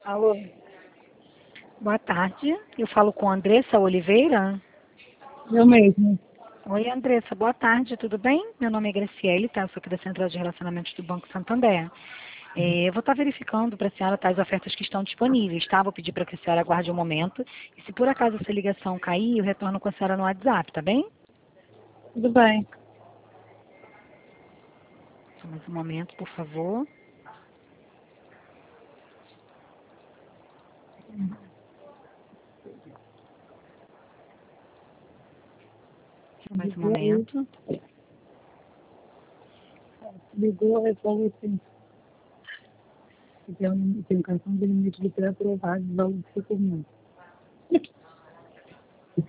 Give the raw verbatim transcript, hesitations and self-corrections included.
Alô? Boa tarde, eu falo com Andressa Oliveira. Eu mesmo. Oi, Andressa, boa tarde, tudo bem? Meu nome é Graciele, tá? Eu sou aqui da Central de Relacionamentos do Banco Santander. É, eu vou estar verificando para a senhora tá, as ofertas que estão disponíveis, tá? Vou pedir para que a senhora aguarde um momento. E se por acaso essa ligação cair, eu retorno com a senhora no WhatsApp, tá bem? Tudo bem. Só mais um momento, por favor. Só mais um Ligou aí. momento. Ligou, resolve assim. Tem um, tem um cartão de limite de pré-aprovado de valor de cinco mil.